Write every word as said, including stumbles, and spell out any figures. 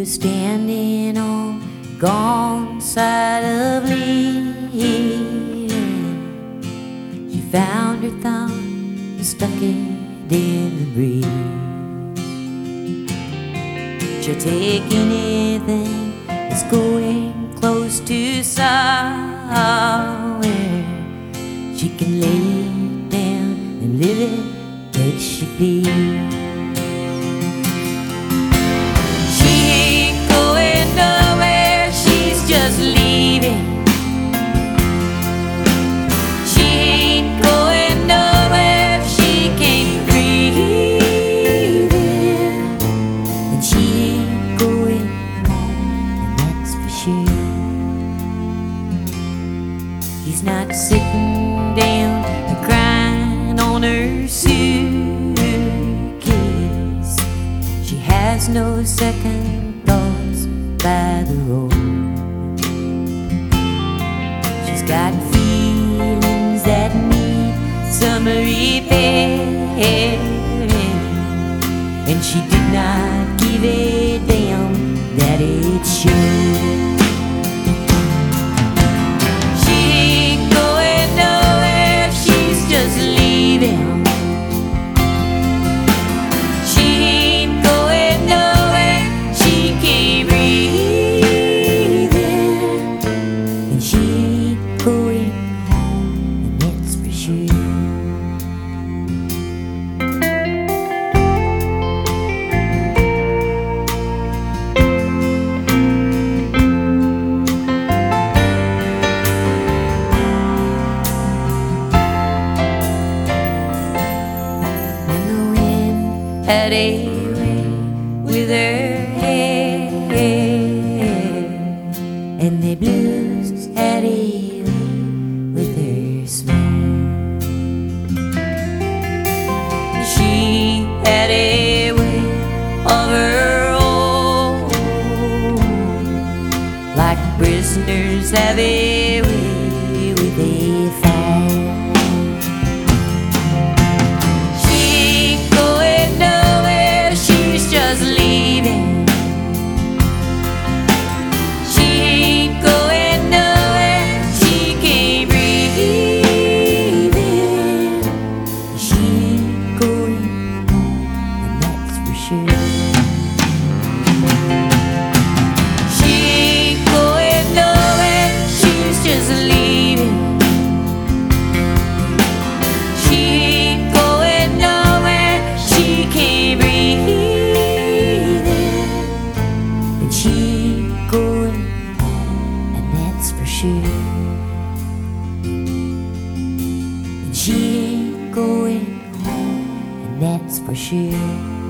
was standing on the gone side of living. She found her thumb and stuck it in the breeze. She'll take anything that's going close to somewhere. She can lay it down and live it as she please. Just leaving. She ain't going nowhere. She can't breathe in. And she ain't going home, and that's for sure. She's not sitting down and crying on her suitcase. She has no second thoughts by the road. Got feelings that need some repairing, and she did not give a damn that it should. She ain't going nowhere, she's just leaving. She ain't going nowhere, she can't breathe in, and she going home, and that's for sure. And the wind had a way with her hair, and the blues had a with her smile. She had a way of her own, like prisoners have a way with a fire. She ain't going nowhere, she's just leaving. And she ain't going home, and that's for sure.